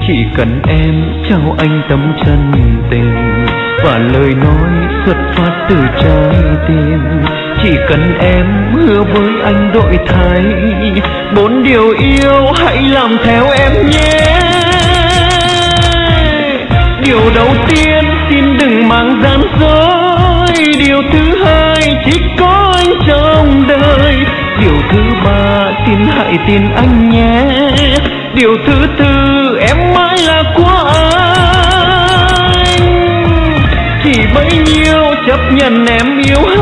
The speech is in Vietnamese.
Chỉ cần em trao anh tấm chân tình và lời nói xuất phát từ trái tim. Chỉ cần em hứa với anh đổi thay 4 điều yêu, hãy làm theo em nhé. Điều đầu tiên xin đừng mang gian dối. Điều thứ hai chỉ có anh trong đời. Điều thứ ba xin hãy tin anh nhé. Điều thứ tư em mãi là của anh. Chỉ bấy nhiêu chấp nhận em yêu